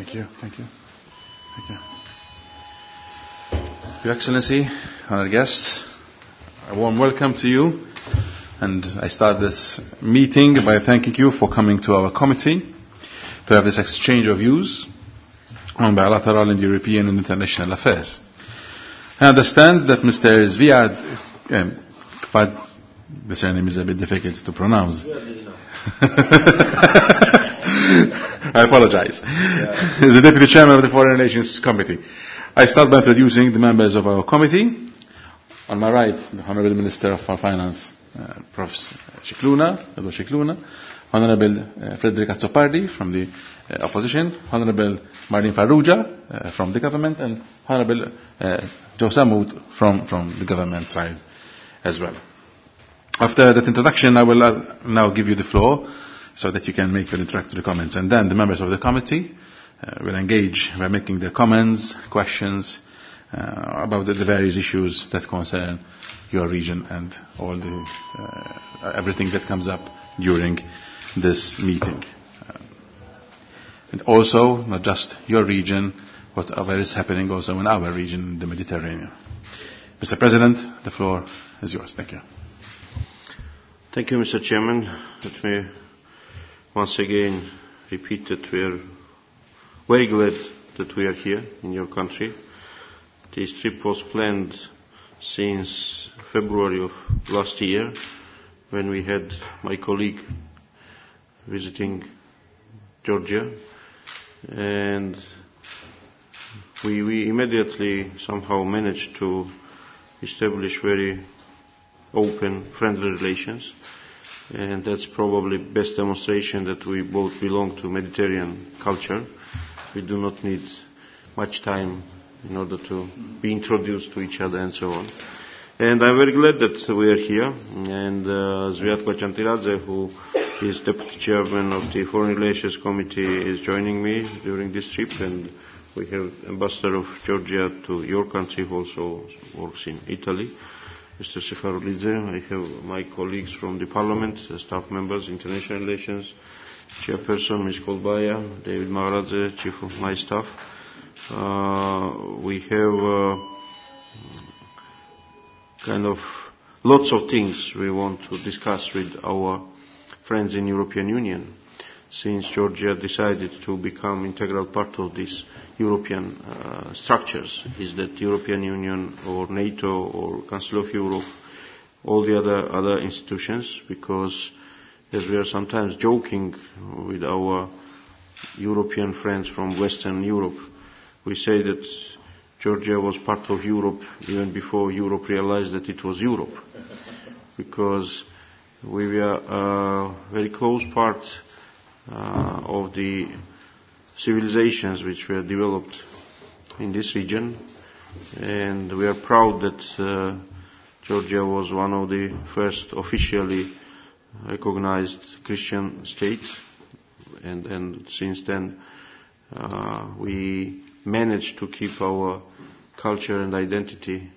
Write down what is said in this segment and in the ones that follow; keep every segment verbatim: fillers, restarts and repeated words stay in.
Thank you, thank you, thank you. Your Excellency, honored guests, a warm welcome to you. And I start this meeting by thanking you for coming to our committee to have this exchange of views on bilateral and European and international affairs. I understand that Mister Zviad, um, the surname is a bit difficult to pronounce. I apologize. Yeah. He's the Deputy Chairman of the Foreign Relations Committee. I start by introducing the members of our committee. On my right, the Honourable Minister of Finance, uh, Professor Scicluna, Edo Scicluna, Honourable uh, Frederica Zoppardi from the uh, opposition, Honourable Marlene Farrugia uh, from the government, and Honourable uh, Joe Samut from, from the government side as well. After that introduction, I will uh, now give you the floor so that you can make your introductory comments, and then the members of the committee uh, will engage by making their comments, questions uh, about the, the various issues that concern your region and all the uh, everything that comes up during this meeting. Uh, and also, not just your region, whatever is happening also in our region, the Mediterranean. Mister President, the floor is yours. Thank you. Thank you, Mister Chairman. Let me once again repeat that we are very glad that we are here in your country. This trip was planned since February of last year, when we had my colleague visiting Georgia, and we, we immediately somehow managed to establish very open, friendly relations, and that's probably the best demonstration that we both belong to Mediterranean culture. We do not need much time in order to be introduced to each other and so on. And I'm very glad that we are here, and uh, Zviad Kochantiradze, who is Deputy Chairman of the Foreign Relations Committee, is joining me during this trip, and we have Ambassador of Georgia to your country who also works in Italy, Mister Sefarulidze. I have my colleagues from the Parliament, uh, staff members, International Relations, Chairperson Miz Kolbaya, David Maharadze, Chief of my staff. Uh, we have uh, kind of lots of things we want to discuss with our friends in European Union, since Georgia decided to become integral part of these European uh, structures, is that European Union or NATO or Council of Europe, all the other other institutions, because as we are sometimes joking with our European friends from Western Europe, we say that Georgia was part of Europe even before Europe realized that it was Europe, because we were a very close part uh, of the civilizations which were developed in this region, and we are proud that uh, Georgia was one of the first officially recognized Christian states, and, and since then uh, we managed to keep our culture and identity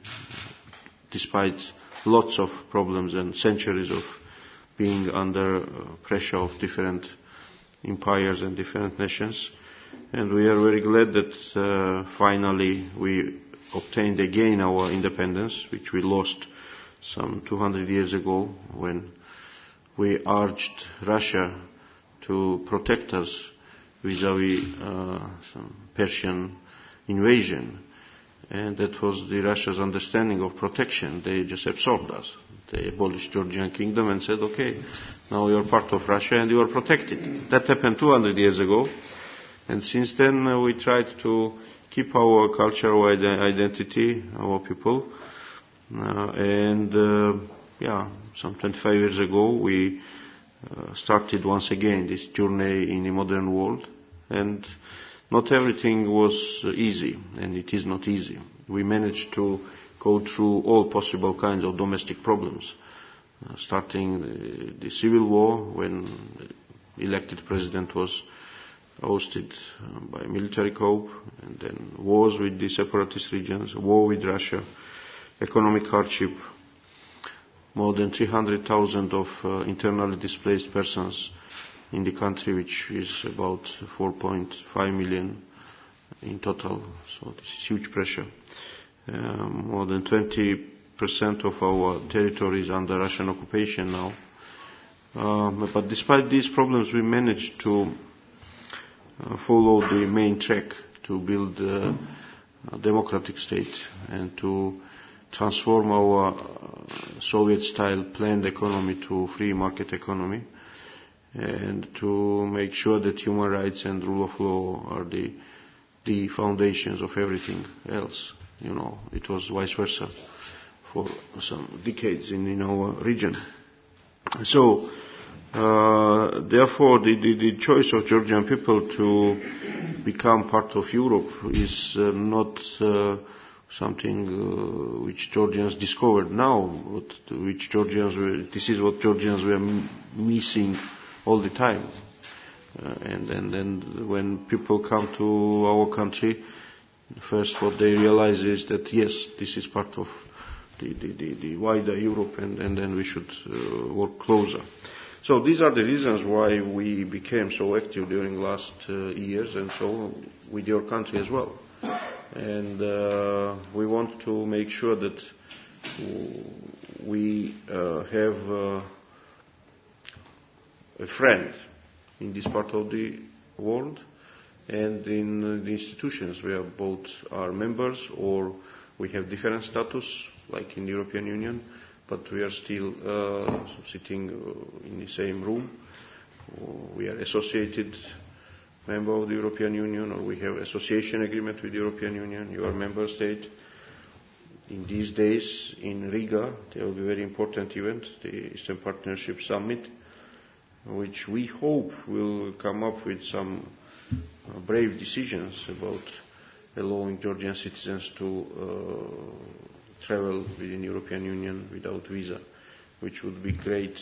despite lots of problems and centuries of being under pressure of different empires and different nations. And we are very glad that uh, finally we obtained again our independence, which we lost some two hundred years ago when we urged Russia to protect us vis-à-vis uh, some Persian invasion. And that was the Russia's understanding of protection. They just absorbed us. They abolished Georgian kingdom and said, okay, now you are part of Russia and you are protected. That happened two hundred years ago. And since then uh, we tried to keep our cultural identity, our people. Uh, and uh, yeah, some twenty-five years ago we uh, started once again this journey in the modern world. And not everything was easy, and it is not easy. We managed to go through all possible kinds of domestic problems, uh, starting the, the civil war when the elected president was ousted uh, by military coup, and then wars with the separatist regions, war with Russia, economic hardship, more than three hundred thousand of uh, internally displaced persons in the country, which is about four point five million in total. So this is huge pressure. Uh, more than twenty percent of our territory is under Russian occupation now. Um, but despite these problems, we managed to uh, follow the main track to build uh, a democratic state and to transform our uh, Soviet-style planned economy to free market economy, and to make sure that human rights and rule of law are the the foundations of everything else. You know, it was vice versa for some decades in, in our region. So, uh, therefore, the, the, the choice of Georgian people to become part of Europe is uh, not uh, something uh, which Georgians discovered now, but which Georgians were, this is what Georgians were m- missing all the time. Uh, and, and, and when people come to our country, first what they realize is that yes, this is part of the, the, the, the wider Europe, and, and then we should uh, work closer. So these are the reasons why we became so active during last uh, years, and so with your country as well. And uh, we want to make sure that we uh, have uh, a friend in this part of the world and in uh, the institutions where both are members or we have different status, like in the European Union, but we are still uh, sitting uh, in the same room. We are associated member of the European Union, or we have association agreement with the European Union. You are a member state. In these days in Riga, there will be a very important event, the Eastern Partnership Summit, which we hope will come up with some uh, brave decisions about allowing Georgian citizens to uh, travel within the European Union without visa, which would be great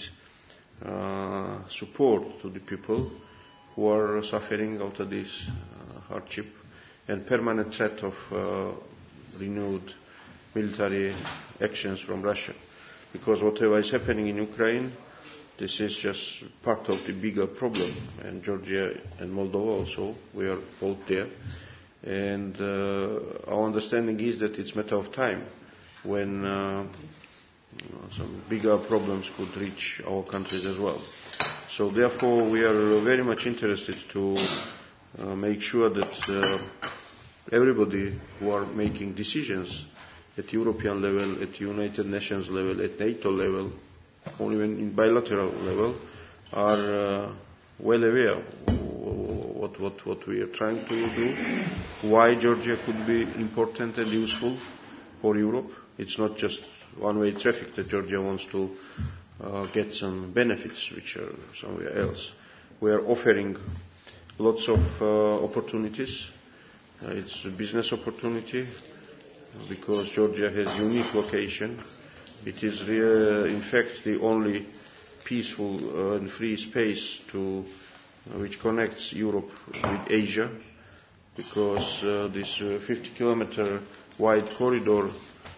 uh, support to the people who are suffering out of this uh, hardship and permanent threat of uh, renewed military actions from Russia. Because whatever is happening in Ukraine, this is just part of the bigger problem, and Georgia and Moldova also, we are both there. And uh, our understanding is that it's a matter of time when uh, you know, some bigger problems could reach our countries as well. So therefore we are very much interested to uh, make sure that uh, everybody who are making decisions at European level, at United Nations level, at NATO level, or even in bilateral level, are uh, well aware what, what, what we are trying to do, why Georgia could be important and useful for Europe. It's not just one-way traffic that Georgia wants to uh, get some benefits which are somewhere else. We are offering lots of uh, opportunities. Uh, it's a business opportunity because Georgia has unique location. It is re- in fact the only peaceful uh, and free space to uh, which connects Europe with Asia, because uh, this uh, fifty kilometer wide corridor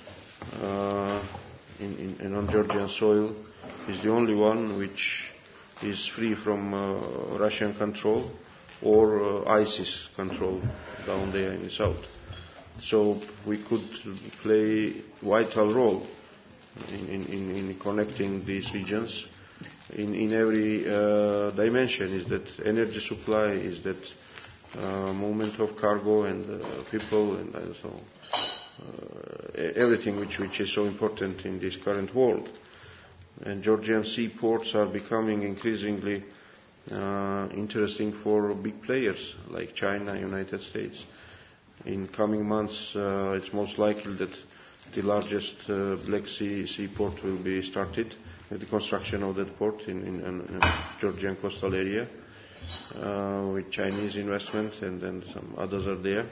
uh, in, in, on Georgian soil is the only one which is free from uh, Russian control or uh, ISIS control down there in the south. So we could play a vital role in, in, in connecting these regions in, in every uh, dimension. Is that energy supply, is that uh, movement of cargo and uh, people, and uh, so uh, everything which, which is so important in this current world. And Georgian seaports are becoming increasingly uh, interesting for big players like China, United States. In coming months, uh, it's most likely that the largest uh, Black Sea seaport will be started, with the construction of that port in, in, in Georgian coastal area, uh, with Chinese investment, and then some others are there.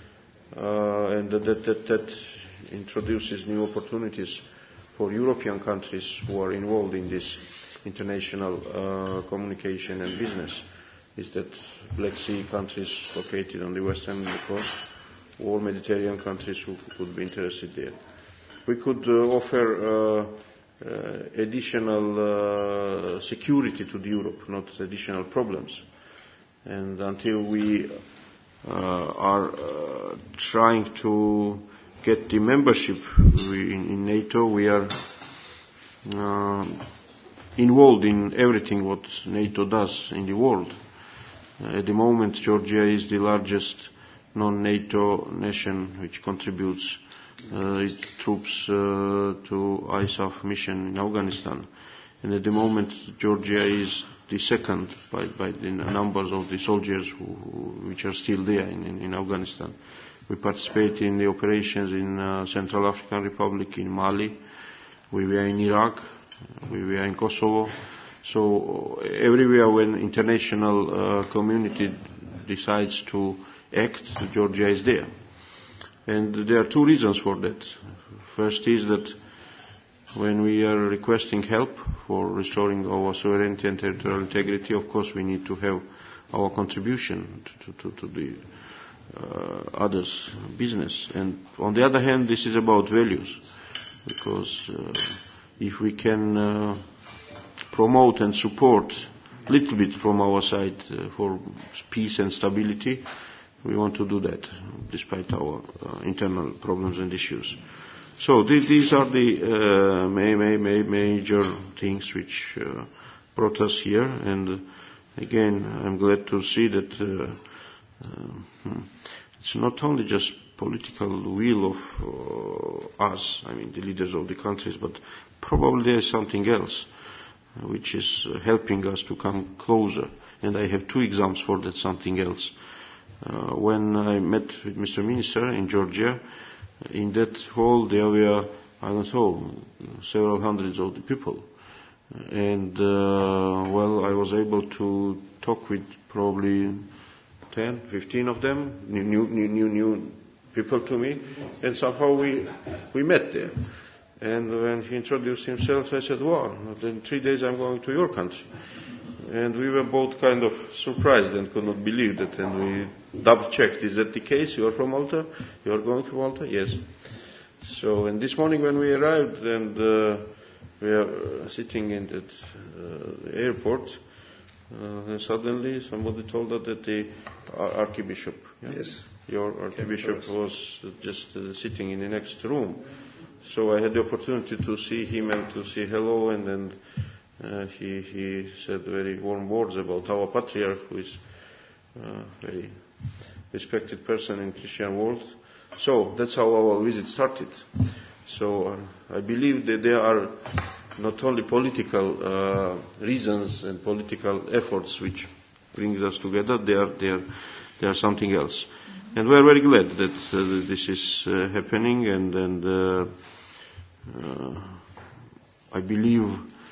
Uh, and that, that, that introduces new opportunities for European countries who are involved in this international uh, communication and business. Is that Black Sea countries located on the western coast, or Mediterranean countries who could be interested there. We could uh, offer uh, uh, additional uh, security to the Europe, not additional problems. And until we uh, are uh, trying to get the membership we, in, in NATO. We are uh, involved in everything what NATO does in the world. Uh, at the moment, Georgia is the largest non-NATO nation which contributes uh, its troops uh, to I S A F mission in Afghanistan. And at the moment, Georgia is the second by, by the numbers of the soldiers who, who, which are still there in, in, in Afghanistan. We participate in the operations in uh, Central African Republic, in Mali. We were in Iraq. We were in Kosovo. So uh, everywhere when international uh, community decides to act, Georgia is there. And there are two reasons for that. First is that when we are requesting help for restoring our sovereignty and territorial integrity, of course we need to have our contribution to, to, to the uh, others' business. And on the other hand, this is about values, because uh, if we can uh, promote and support a little bit from our side uh, for peace and stability, we want to do that, despite our uh, internal problems and issues. So th- these are the uh, ma- ma- ma- major things which uh, brought us here. And uh, again, I'm glad to see that uh, uh, it's not only just political will of uh, us, I mean the leaders of the countries, but probably there is something else uh, which is uh, helping us to come closer. And I have two examples for that something else. Uh, when I met with Mister Minister in Georgia, in that hall there were, I don't know, several hundreds of the people. And, uh, well, I was able to talk with probably ten, fifteen of them, new, new, new, new people to me, and somehow we, we met there. And when he introduced himself, I said, wow, in three days I'm going to your country. And we were both kind of surprised and could not believe that. And we double-checked, is that the case? You are from Malta? You are going to Malta? Yes. So, and this morning when we arrived and uh, we are uh, sitting in that uh, airport, uh, and suddenly somebody told us that the uh, Archbishop, yeah? Yes, your Archbishop was just uh, sitting in the next room. So I had the opportunity to see him and to say hello, and then Uh, he, he said very warm words about our patriarch, who is a very respected person in the Christian world. So that's how our visit started. So uh, I believe that there are not only political uh, reasons and political efforts which brings us together, there are, there, there are something else. And we are very glad that uh, this is uh, happening, and, and uh, uh, I believe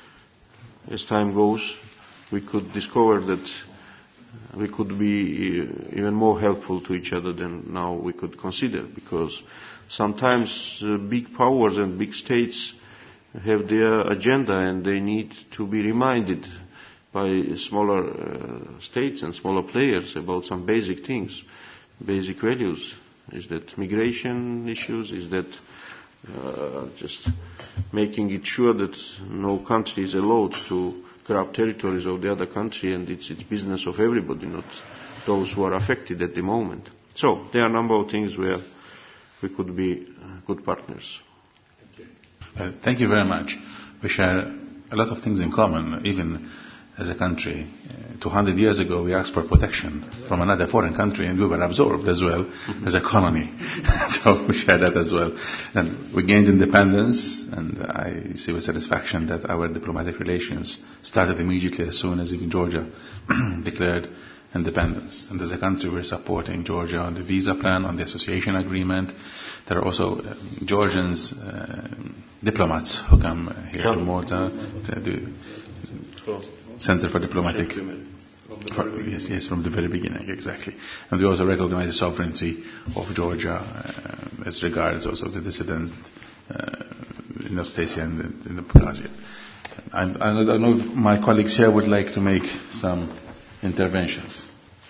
as time goes, we could discover that we could be even more helpful to each other than now we could consider, because sometimes uh, big powers and big states have their agenda and they need to be reminded by smaller uh, states and smaller players about some basic things, basic values. Is that migration issues? Is that Uh, just making it sure that no country is allowed to grab territories of the other country, and it's it's business of everybody, not those who are affected at the moment. So there are a number of things where we could be uh, good partners. Thank you. Uh, thank you very much. We share a lot of things in common, even as a country. Uh, two hundred years ago, we asked for protection from another foreign country, and we were absorbed as well mm-hmm. as a colony. So we share that as well. And we gained independence, and I see with satisfaction that our diplomatic relations started immediately as soon as even Georgia declared independence. And as a country, we're supporting Georgia on the visa plan, on the association agreement. There are also uh, Georgians, uh, diplomats who come here to Malta, to the Center for Diplomatic. For, yes, yes, from the very beginning, exactly. And we also recognize the sovereignty of Georgia uh, as regards also the dissidents uh, in Ostasia and in the Abkhazia. I, I don't know if my colleagues here would like to make some interventions.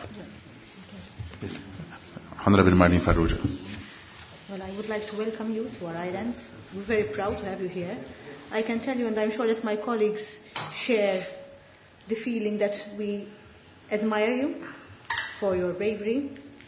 Yes. Honorable Marlene Farrugia. Well, I would like to welcome you to our islands. We're very proud to have you here. I can tell you, and I'm sure that my colleagues share the feeling that we admire you for your bravery,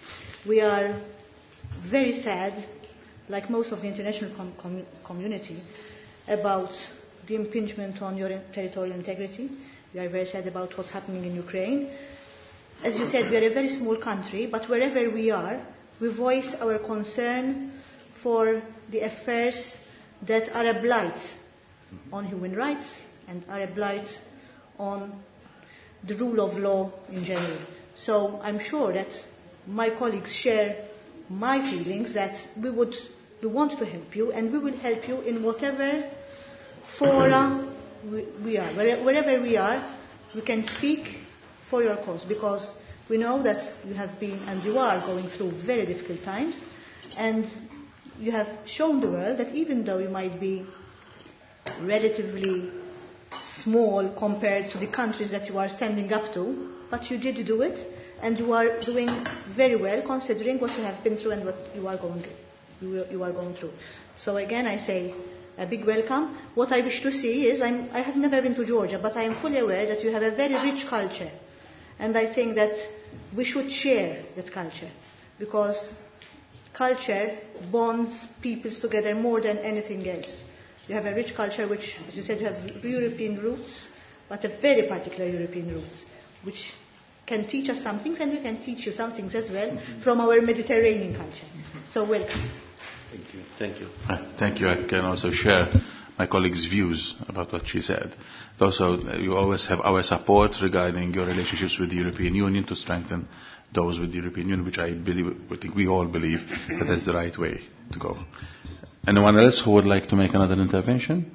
we are very sad, like most of the international com- com- community, about the impingement on your territorial integrity. We are very sad about what's happening in Ukraine. As you said, we are a very small country, but wherever we are, we voice our concern for the affairs that are a blight on human rights and are a blight on the rule of law in general. So I'm sure that my colleagues share my feelings that we would, we want to help you, and we will help you in whatever fora we, we are. Where, wherever we are, we can speak for your cause, because we know that you have been and you are going through very difficult times, and you have shown the world that even though you might be relatively small compared to the countries that you are standing up to, but you did do it, and you are doing very well considering what you have been through and what you are going through. You, you are going through. So again, I say a big welcome. What I wish to see is, I'm, I have never been to Georgia, but I am fully aware that you have a very rich culture, and I think that we should share that culture, because culture bonds peoples together more than anything else. You have a rich culture which, as you said, you have European roots, but a very particular European roots, which can teach us some things, and we can teach you some things as well from our Mediterranean culture. So welcome. Thank you. Thank you. Uh, thank you. I can also share my colleague's views about what she said. Also, uh, you always have our support regarding your relationships with the European Union to strengthen those with the European Union, which I believe, I think we all believe that that's the right way to go. Anyone else who would like to make another intervention?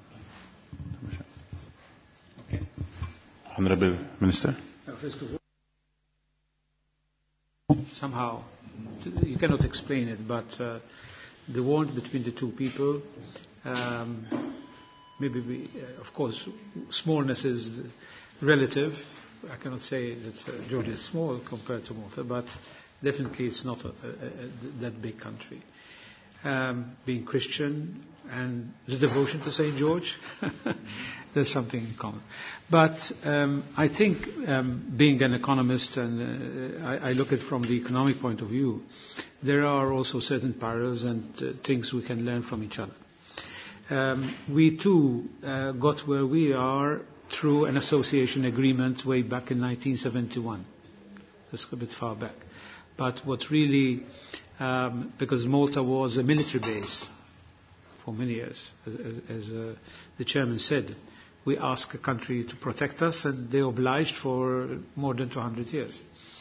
Okay. Honorable Minister. Uh, first of all, somehow, you cannot explain it, but uh, the warmth between the two people, um, maybe we, uh, of course, smallness is relative. I cannot say that uh, Georgia is small compared to Malta, but definitely it's not a, a, a, that big country. Um, being Christian and the devotion to Saint George, there's something in common. But um, I think um, being an economist, and uh, I, I look at it from the economic point of view, there are also certain parallels and uh, things we can learn from each other. Um, we too uh, got where we are through an association agreement way back in nineteen seventy-one. That's a bit far back. But what really, um, because Malta was a military base for many years, as, as uh, the chairman said, we asked a country to protect us, and they obliged for more than two hundred years.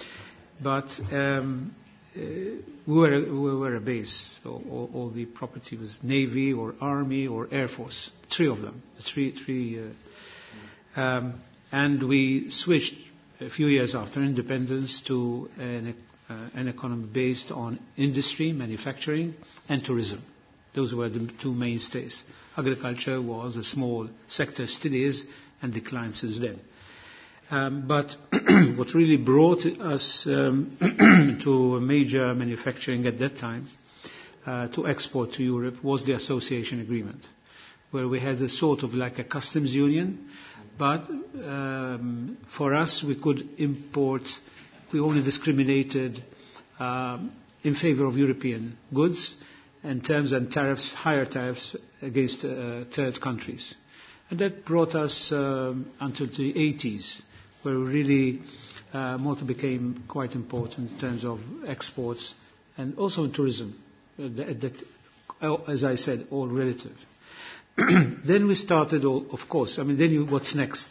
But um, uh, we, were a, we were a base, so all, all the property was Navy or Army or Air Force, three of them, three, three. Uh, um, and we switched a few years after independence to an Uh, an economy based on industry, manufacturing, and tourism. Those were the two mainstays. Agriculture was a small sector, still is, and declined since then. Um, but what really brought us um, to a major manufacturing at that time, uh, to export to Europe, was the association agreement, where we had a sort of like a customs union, but um, for us we could import. We only discriminated um, in favor of European goods, and terms and tariffs, higher tariffs against uh, third countries. And that brought us um, until the eighties, where really uh, Malta became quite important in terms of exports and also in tourism. Uh, that, that, as I said, all relative. Then we started, all, of course, I mean, then you, what's next?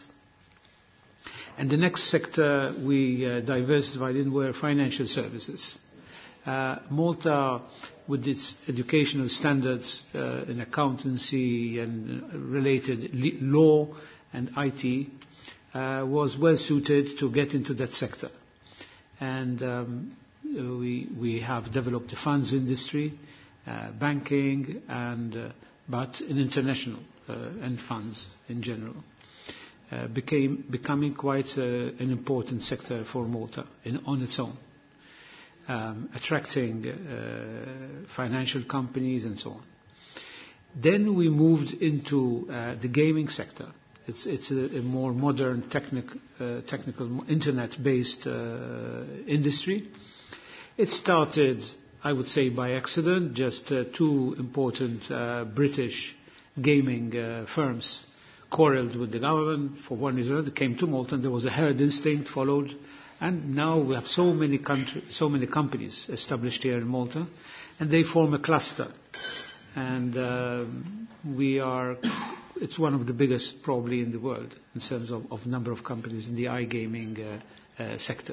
And the next sector we uh, diversified in were financial services. Uh, Malta, with its educational standards uh, in accountancy and uh, related le- law and I T, uh, was well suited to get into that sector. And um, we we have developed the funds industry, uh, banking, and uh, but in international uh, and funds in general. Uh, became becoming quite uh, an important sector for Malta in, on its own, um, attracting uh, financial companies and so on. Then we moved into uh, the gaming sector. It's, it's a, a more modern, technic, uh, technical, internet-based uh, industry, It started, I would say, by accident. Just uh, two important uh, British gaming uh, firms quarreled with the government for one reason or another, came to Malta, and there was a herd instinct followed. And now we have so many country, so many companies established here in Malta, and they form a cluster. And uh, we are, it's one of the biggest probably in the world in terms of, of number of companies in the iGaming uh, uh, sector.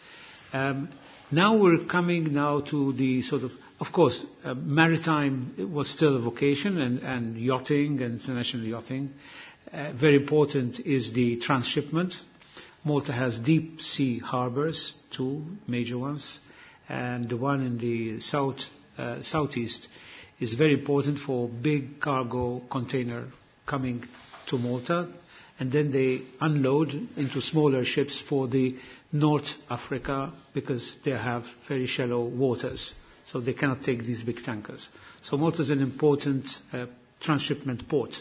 Um, now we're coming now to the sort of, of course, uh, maritime was still a vocation, and, and yachting and international yachting. Uh, very important is the transshipment. Malta has deep sea harbors, two major ones, and the one in the south, uh, southeast is very important for big cargo container coming to Malta, and then they unload into smaller ships for the North Africa because they have very shallow waters, so they cannot take these big tankers. So Malta is an important uh, transshipment port.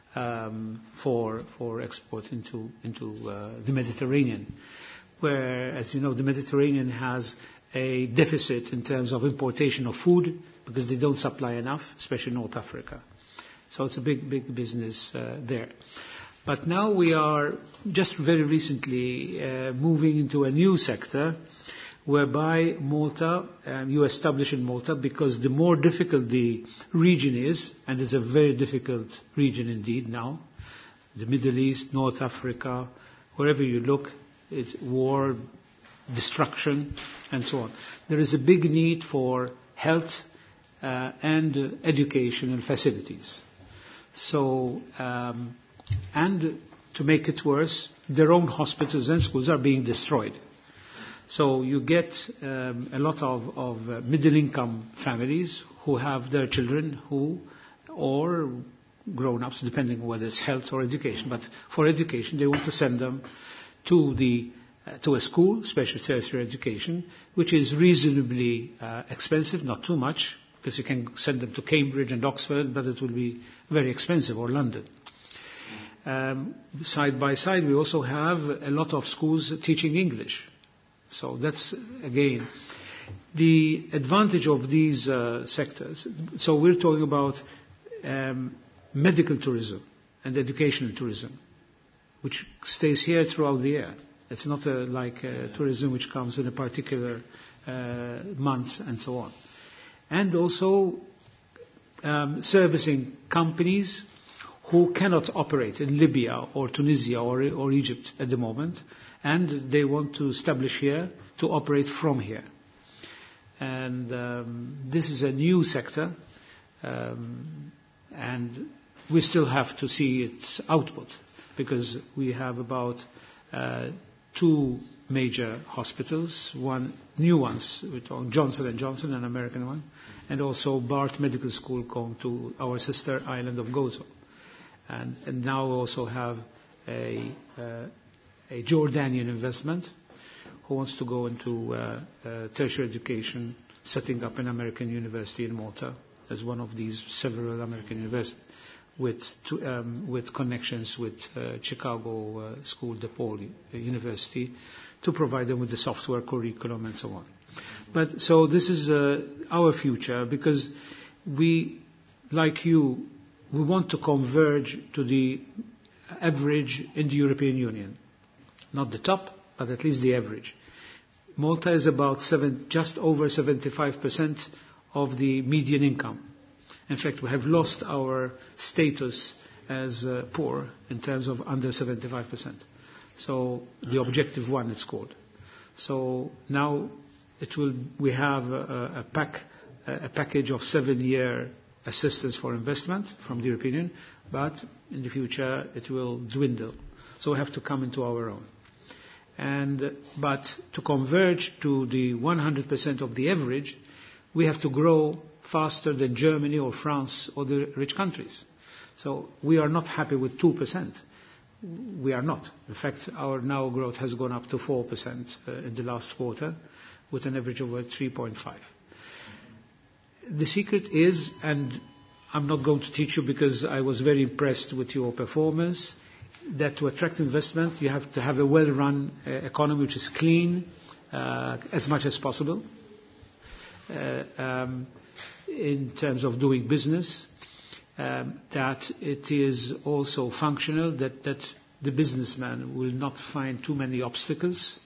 Um, for for export into into uh, the Mediterranean, where, as you know, the Mediterranean has a deficit in terms of importation of food because they don't supply enough, especially North Africa. So it's a big big business uh, there. But now we are just very recently uh, moving into a new sector, whereby Malta, um, you establish in Malta, because the more difficult the region is, and it's a very difficult region indeed now, the Middle East, North Africa, wherever you look, it's war, destruction, and so on. There is a big need for health uh, and uh, educational facilities. So, um, and to make it worse, their own hospitals and schools are being destroyed. So you get um, a lot of, of uh, middle-income families who have their children who, or grown-ups, depending on whether it's health or education. But for education, they want to send them to the uh, to a school, special tertiary education, which is reasonably uh, expensive, not too much, because you can send them to Cambridge and Oxford, but it will be very expensive, or London. Um, side by side, we also have a lot of schools teaching English. So that's, again, the advantage of these uh, sectors. So we're talking about um, medical tourism and educational tourism, which stays here throughout the year. It's not a, like a tourism which comes in a particular uh, month and so on. And also um, servicing companies who cannot operate in Libya or Tunisia or, or Egypt at the moment, and they want to establish here to operate from here. And um, this is a new sector, um, and we still have to see its output, because we have about uh, two major hospitals, one new ones, Johnson and Johnson, an American one, and also Bart Medical School going to our sister island of Gozo. And, and now we also have a, uh, a Jordanian investment who wants to go into uh, uh, tertiary education, setting up an American university in Malta as one of these several American universities with, to, um, with connections with uh, Chicago uh, School DePaul University to provide them with the software curriculum and so on. But so this is uh, our future, because we, like you, we want to converge to the average in the European Union. Not the top, but at least the average. Malta is about seven, just over seventy-five percent of the median income. In fact, we have lost our status as uh, poor in terms of under seventy-five percent. So the objective one, it's called. So now it will. We have a, a pack, a package of seven-year assistance for investment from the European Union, but in the future it will dwindle. So we have to come into our own. And but to converge to the one hundred percent of the average, we have to grow faster than Germany or France or the rich countries. So we are not happy with two percent. We are not. In fact, our now growth has gone up to four percent uh, in the last quarter, with an average of three point five. The secret is, and I'm not going to teach you because I was very impressed with your performance, that to attract investment you have to have a well-run uh, economy which is clean uh, as much as possible. uh, um, in terms of doing business, um, that it is also functional, that, that the businessman will not find too many obstacles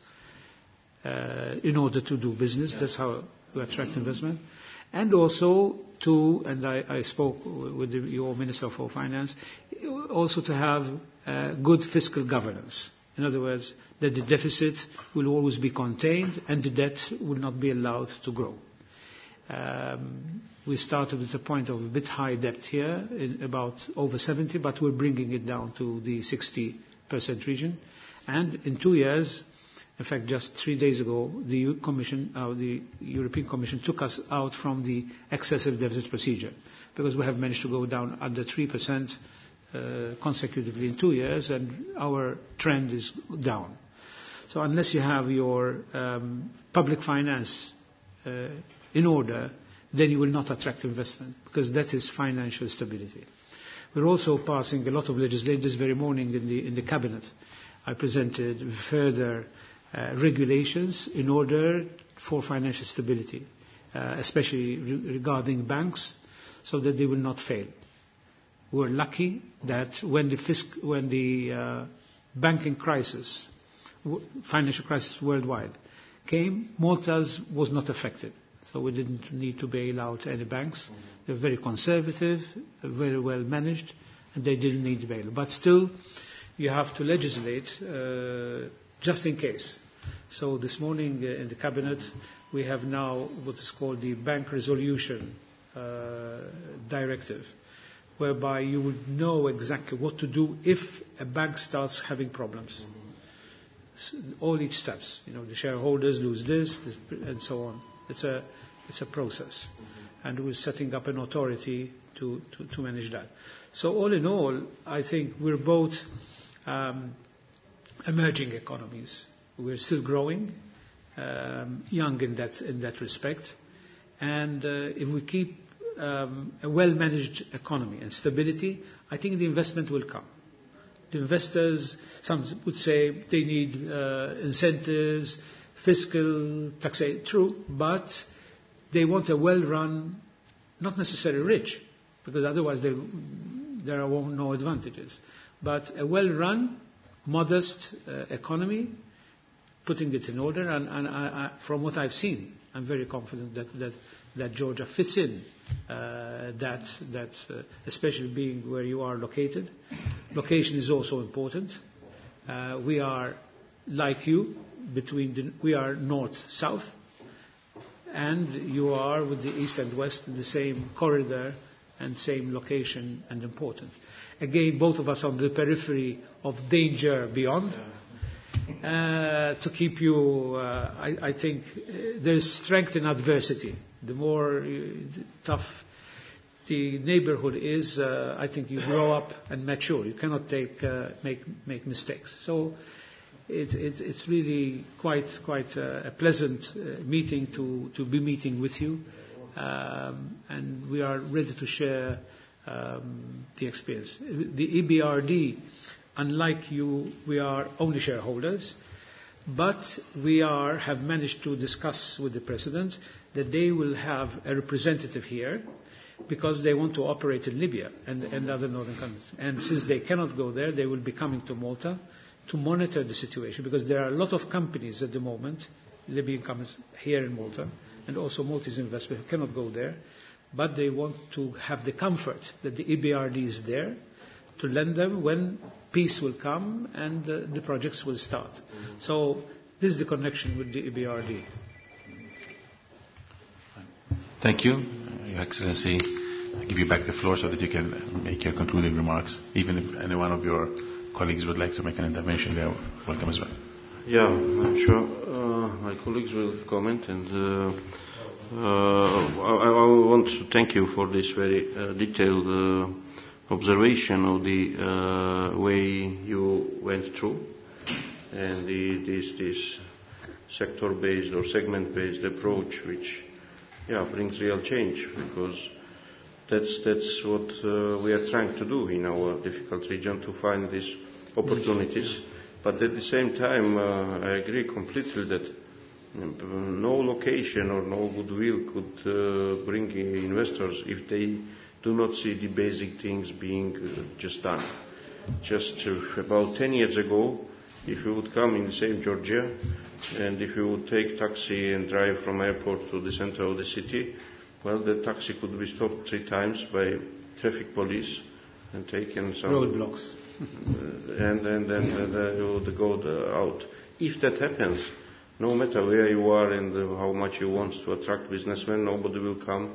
uh, in order to do business. That's how we attract investment. And also to, and I, I spoke with the, your Minister for Finance, also to have uh, good fiscal governance. In other words, that the deficit will always be contained and the debt will not be allowed to grow. Um, we started at a point of a bit high debt here, in about over seventy, but we're bringing it down to the sixty percent region. And in two years, in fact, just three days ago, the Commission, uh, the European Commission took us out from the excessive deficit procedure because we have managed to go down under three percent uh, consecutively in two years, and our trend is down. So unless you have your um, public finance uh, in order, then you will not attract investment, because that is financial stability. We're also passing a lot of legislation. This very morning in the in the cabinet, I presented further uh, regulations in order for financial stability, uh, especially re- regarding banks, so that they will not fail. We're lucky that when the fisc- when the uh, banking crisis, w- financial crisis worldwide, came, Malta's was not affected. So we didn't need to bail out any banks. They're very conservative, very well managed, and they didn't need bail. But still, you have to legislate uh, just in case. So this morning uh, in the Cabinet, we have now what is called the Bank Resolution uh, Directive, whereby you would know exactly what to do if a bank starts having problems. Mm-hmm. All each steps, you know, the shareholders lose this, and so on. It's a it's a process, mm-hmm. and we're setting up an authority to, to, to manage that. So all in all, I think we're both um, emerging economies. We're still growing, um, young in that in that respect, and uh, if we keep um, a well-managed economy and stability, I think the investment will come. The investors, some would say they need uh, incentives, fiscal taxation, true, but they want a well-run, not necessarily rich, because otherwise they, there are no advantages, but a well-run, modest uh, economy, putting it in order, and, and I, I, from what I've seen, I'm very confident that, that, that Georgia fits in uh, that, that uh, especially being where you are located. Location is also important. Uh, we are, like you, between the, we are north-south, and you are with the east and west in the same corridor and same location and important. Again, both of us on the periphery of danger beyond. Uh, to keep you, uh, I, I think uh, there is strength in adversity. The more uh, tough the neighborhood is, uh, I think you grow up and mature. You cannot take uh, make make mistakes. So it, it, it's really quite quite uh, a pleasant uh, meeting to, to be meeting with you, um, and we are ready to share um, the experience. The E B R D. Unlike you, we are only shareholders, but we are, have managed to discuss with the President that they will have a representative here because they want to operate in Libya and, and other northern countries. And since they cannot go there, they will be coming to Malta to monitor the situation, because there are a lot of companies at the moment, Libyan companies here in Malta, and also Maltese investors who cannot go there, but they want to have the comfort that the E B R D is there to lend them when peace will come and uh, the projects will start. Mm-hmm. So this is the connection with the E B R D. Thank you, Your Excellency. I give you back the floor so that you can make your concluding remarks. Even if any one of your colleagues would like to make an intervention, they are welcome as well. Yeah, I'm sure uh, my colleagues will comment, and uh, uh, I, I want to thank you for this very uh, detailed uh, observation of the uh, way you went through, and the, this, this sector-based or segment-based approach, which, yeah, brings real change, because that's that's what uh, we are trying to do in our difficult region, to find these opportunities. But at the same time, uh, I agree completely that no location or no goodwill could uh, bring investors if they do not see the basic things being uh, just done. Just uh, about ten years ago, if you would come in the same Georgia, and if you would take taxi and drive from airport to the center of the city, well, the taxi could be stopped three times by traffic police and taken some roadblocks, and and then uh, you would go the, out. If that happens, no matter where you are and uh, how much you want to attract businessmen, nobody will come,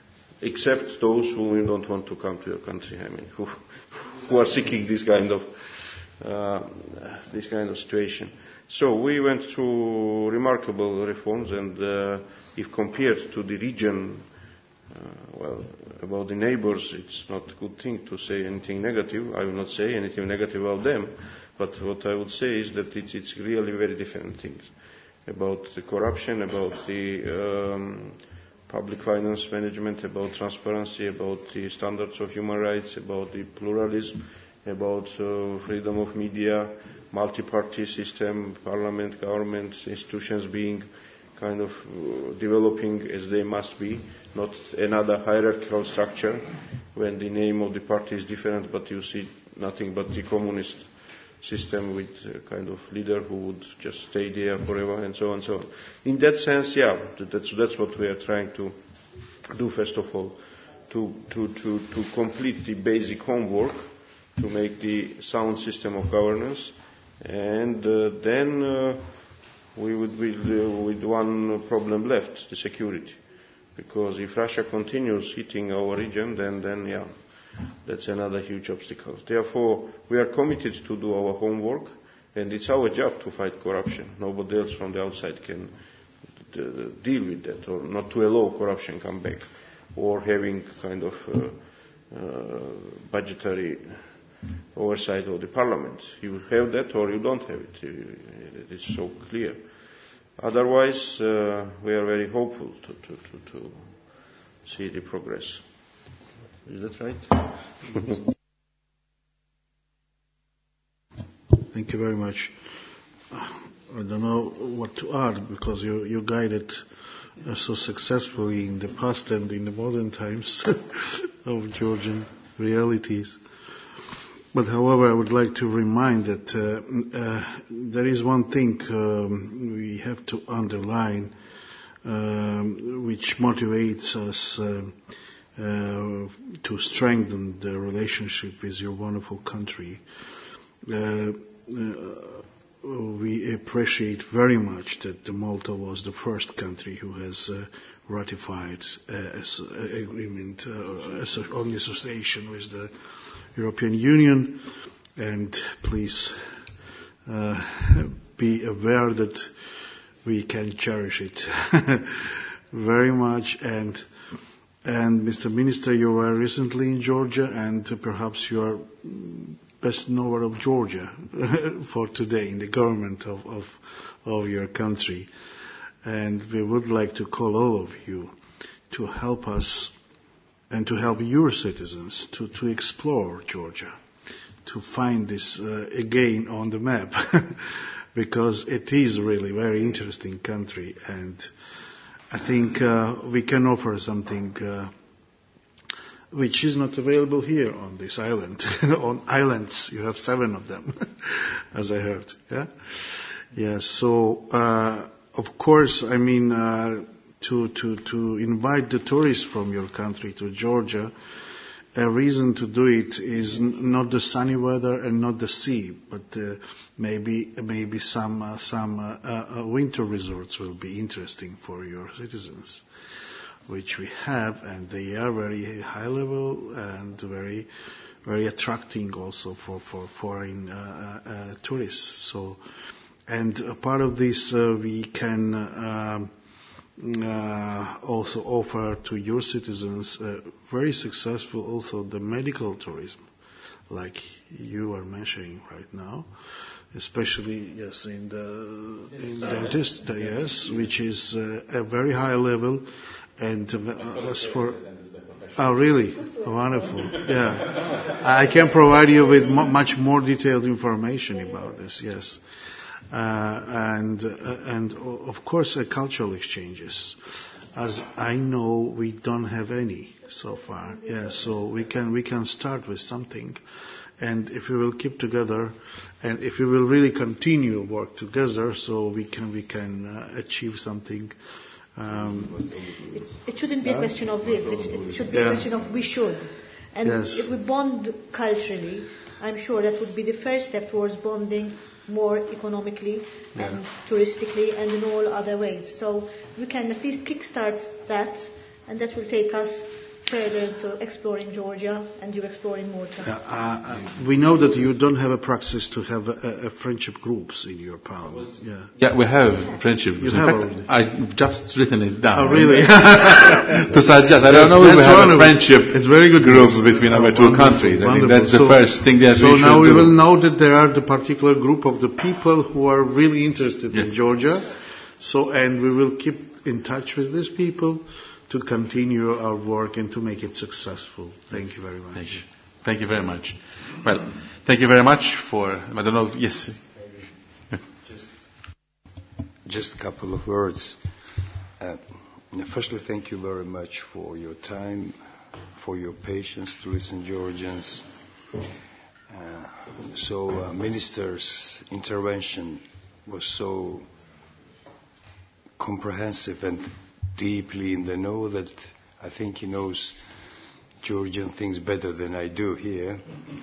except those who don't want to come to your country. I mean, who who are seeking this kind of uh, this kind of situation. So we went through remarkable reforms, and uh, if compared to the region, uh, well, about the neighbors, it's not a good thing to say anything negative. I will not say anything negative about them, but what I would say is that it's, it's really very different things. About the corruption, about the um, public finance management, about transparency, about the standards of human rights, about the pluralism, about uh, freedom of media, multi-party system, parliament, government, institutions being kind of uh, developing as they must be, not another hierarchical structure when the name of the party is different, but you see nothing but the communist system with a kind of leader who would just stay there forever, and so on and so on. In that sense, yeah, that's, that's what we are trying to do, first of all, to, to, to, to complete the basic homework, to make the sound system of governance, and uh, then uh, we would be uh, with one problem left, the security. Because if Russia continues hitting our region, then, then yeah, that's another huge obstacle. Therefore, we are committed to do our homework, and it's our job to fight corruption. Nobody else from the outside can uh, deal with that, or not to allow corruption come back, or having kind of uh, uh, budgetary oversight of the parliament. You have that or you don't have it. It is so clear. Otherwise, uh, we are very hopeful to, to, to, to see the progress. Is that right? Thank you very much. I don't know what to add, because you, you guided uh, so successfully in the past and in the modern times of Georgian realities. But however, I would like to remind that uh, uh, there is one thing um, we have to underline, um, which motivates us uh, uh, to strengthen the relationship with your wonderful country. Uh, uh, we appreciate very much that Malta was the first country who has uh, ratified uh, as, uh, agreement uh, as a, on the association with the European Union, and please uh, be aware that we can cherish it very much. And and Mister Minister, you were recently in Georgia, and perhaps you are best knower of Georgia for today in the government of, of of your country, and we would like to call all of you to help us and to help your citizens to, to explore Georgia, to find this uh, again on the map, because it is really a very interesting country, and I think uh, we can offer something uh, which is not available here on this island. On islands, you have seven of them, as I heard. Yeah, yeah. So, uh, of course, I mean. Uh, To, to, to invite the tourists from your country to Georgia, a reason to do it is n- not the sunny weather and not the sea, but uh, maybe maybe some uh, some uh, uh, winter resorts will be interesting for your citizens, which we have, and they are very high level and very very attracting also for for foreign uh, uh, tourists. So, and a part of this uh, we can. Uh, Uh, also offer to your citizens uh, very successful also the medical tourism, like you are mentioning right now, especially yes in the in dentist, yes, which is uh, a very high level, and uh, as for oh really wonderful, yeah, I can provide you with m- much more detailed information about this, yes. uh, and uh, and of course uh, cultural exchanges. As I know, we don't have any so far. Yeah, so we can we can start with something, and if we will keep together, and if we will really continue work together, so we can we can uh, achieve something. Um, it, it shouldn't be a question of if, it, it should be yeah. a question of we should. And yes. if we bond culturally, I'm sure that would be the first step towards bonding more economically yeah. and touristically and in all other ways. So we can at least kickstart that, and that will take us further to exploring Georgia and you exploring Malta. Uh, uh, we know that you don't have a practice to have a, a friendship groups in your parliament. Yeah, yeah, we have friendship groups. You in have fact, already. I've just written it down. Oh, really? To suggest. I don't know if we have a friendship it's very good group between oh, our two wonderful, countries. I think wonderful. that's the so, first thing that so we should now we do. will know that there are the particular group of the people who are really interested yes. in Georgia. So, and we will keep in touch with these people to continue our work and to make it successful. Thank you very much. Thank you. Thank you very much. Well, thank you very much for, I don't know, yes. Just, just a couple of words. Uh, firstly, thank you very much for your time, for your patience to listen Georgians. Uh, so, uh, Minister's intervention was so comprehensive and deeply in the know that I think he knows Georgian things better than I do here.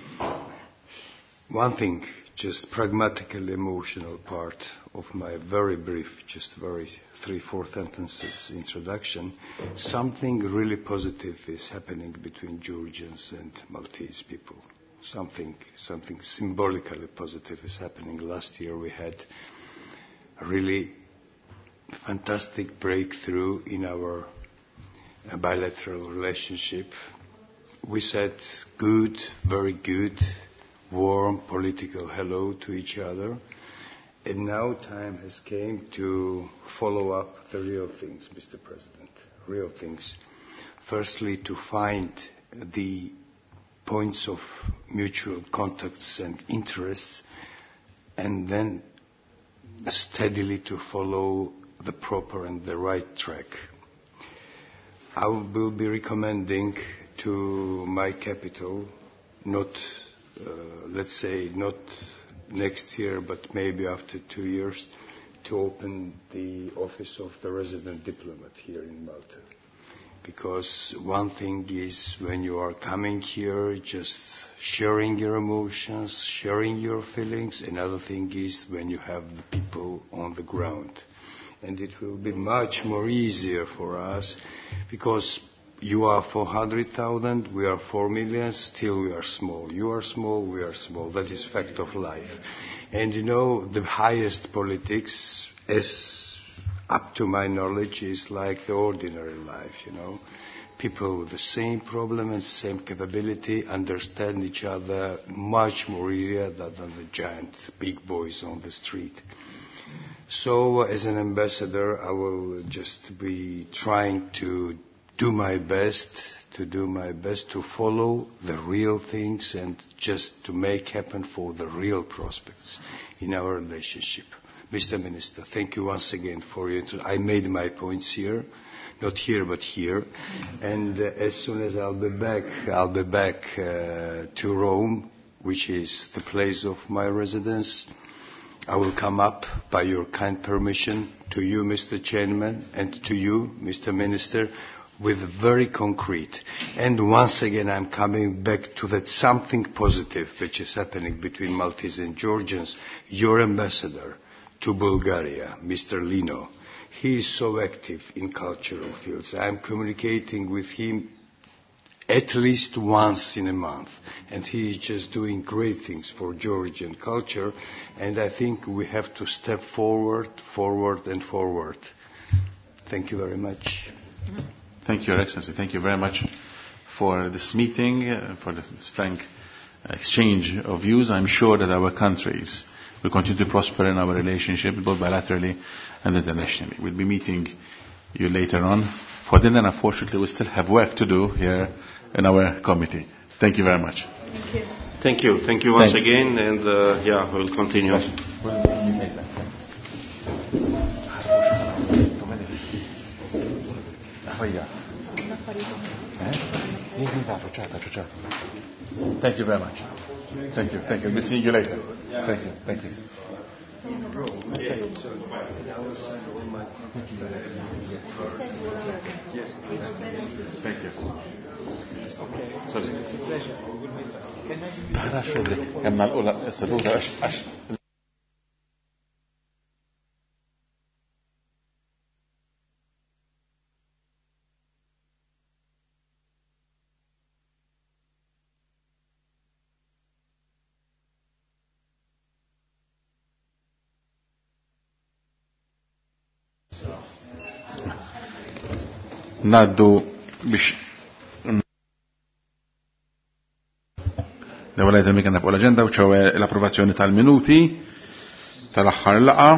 One thing, just pragmatical, emotional part of my very brief, just very three, four sentences introduction. Something really positive is happening between Georgians and Maltese people. Something, something symbolically positive is happening. Last year we had a really fantastic breakthrough in our uh, bilateral relationship. We said good, very good, warm political hello to each other. And now time has came to follow up the real things, Mister President, real things. Firstly, to find the points of mutual contacts and interests, and then steadily to follow the proper and the right track. I will be recommending to my capital, not, uh, let's say, not next year, but maybe after two years, to open the office of the resident diplomat here in Malta. Because one thing is when you are coming here, just sharing your emotions, sharing your feelings. Another thing is when you have the people on the ground. And it will be much more easier for us because you are four hundred thousand, we are four million, still we are small. You are small, we are small. That is fact of life. And you know, the highest politics, as up to my knowledge, is like the ordinary life, you know. People with the same problem and same capability understand each other much more easier than the giant big boys on the street. So, as an ambassador, I will just be trying to do my best, to do my best to follow the real things and just to make happen for the real prospects in our relationship. Mister Minister, thank you once again for your inter- I made my points here, not here but here. And uh, as soon as I'll be back, I'll be back uh, to Rome, which is the place of my residence. I will come up, by your kind permission, to you, Mister Chairman, and to you, Mister Minister, with very concrete. And once again, I'm coming back to that something positive which is happening between Maltese and Georgians. Your ambassador to Bulgaria, Mister Lino, he is so active in cultural fields. I'm communicating with him at least once in a month. And he is just doing great things for Georgian culture. And I think we have to step forward, forward and forward. Thank you very much. Thank you, Your Excellency. Thank you very much for this meeting, uh, for this frank exchange of views. I'm sure that our countries will continue to prosper in our relationship, both bilaterally and internationally. We'll be meeting you later on. For then, unfortunately, we still have work to do here in our committee. Thank you very much. Thank you. Thank you. Thank you once Thanks. again, and uh, yeah, we'll continue. We'll meet later. Thank you very much. Thank you. Thank you. We'll see you later. Thank you. Thank you. Thank you. Sorry. It's a pleasure. Taħra xogħlik kemm nagħlqu s-seduta għax naddu biex l-ewwel item li kellna fuq l-aġenda u ċew l-approvazzjoni tal-minuti tal-aħħar laqa.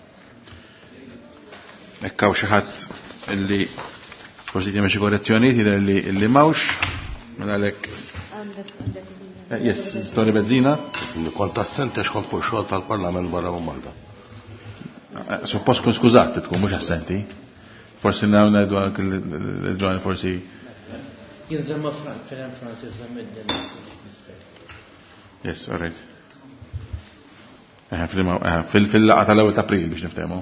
Hekk hawn xi ħadd illi forsi jagħmel xi korrezzjonijiet jidher li li m'hawnx minn għalhekk. Yes, Tony Bezzina. Kont assenti għax kont fuq xogħol tal-Parlament barra minn Malta. Suppost kun skużat tkun mhux assenti. Forsi now ngħidu għal il-ġoin forsi. Jinżemma Frank, fil-hemm Frank jinżemma. Yes, all right. Fil-laqa tal-ewwel ta' April biex niftehmu.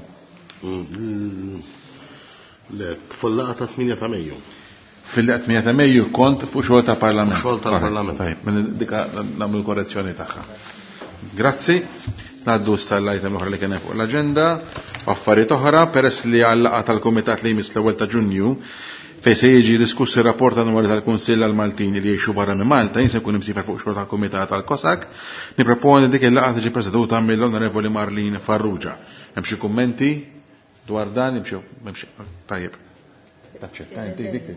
Le, fil-laqa ta' tminja ta' Mejju. Fil-laqa tminja ta' Mejju kont fuq xogħol ta' Parlament. Xogħol tal-Parlament. Tajb, minn dika nagħmlu korrezzjoni tagħha. Grazzi. Naddu s-sal-lajtem l-oħra li kien fuq l-aġenda. Affarijiet oħra peress li għall-laqa tal-Kumitat li jmiss l-ewwel ta' Ġunju fejn se jiġi diskuss ir-rapport annwali tal-Kunsill għall-Maltin li jgħixu barra minn Malta, jien se nkun imsiefer fuq xogħol tal-Kumitat tal-Kosak, nipproponi dik il-laqgħa tiġi preseduta mill-Onorevoli Marlin Farrugia. Hemm xi kummenti dwar dan imxew m'hemmx tajjeb. Taċċetta inti dik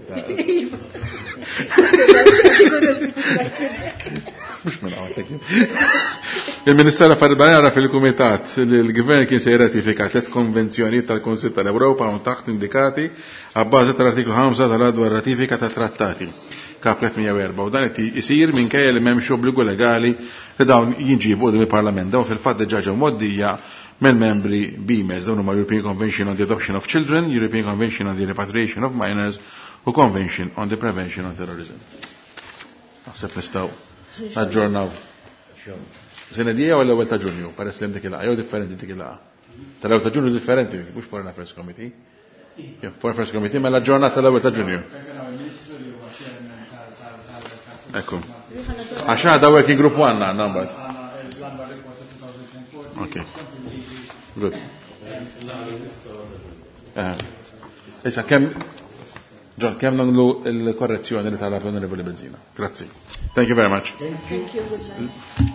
mhux minn hawn. Il-Ministeru Affarijiet Barra fil-Kumitat li l-Gvern kien se jirratifika tliet konvenzjonijiet tal-Kunsill tal-Ewropa u taħt indikati għabbażi tal-artiklu ħamsa tal-għadwa ratifika ta' trattati kap tlietmija u erba' u dan qed isir minkejja li m'hemmx obbligu legali li dawn jinġibu qudiem il-Parlament. Dawn fil-fatt diġà ġew mgħoddija mill-membri B I M E S, dawn huma European Convention on the Adoption of Children, European Convention on the Repatriation of Minors u Convention on the Prevention of Terrorism. Naħseb nistgħu naġġornaw. Sena dija u l-ewwel ta' Ġunju, peress li dik il-laqgħa jew differenti dik il-laqgħa. Tal-ewwel ta' Ġunju differenti, mhux Foreign Affairs Committee. Foreign Affairs Committee mela ġġornata tal-ewwel ta' Ġunju. Ekku. Għax għadha working group one għandna mbagħad. Okay. Good. Issa kemm John, kemm nagħmlu l-korrezzjoni li tal-Onorevoli Bezzina. Grazzi. Thank you very much. Thank you.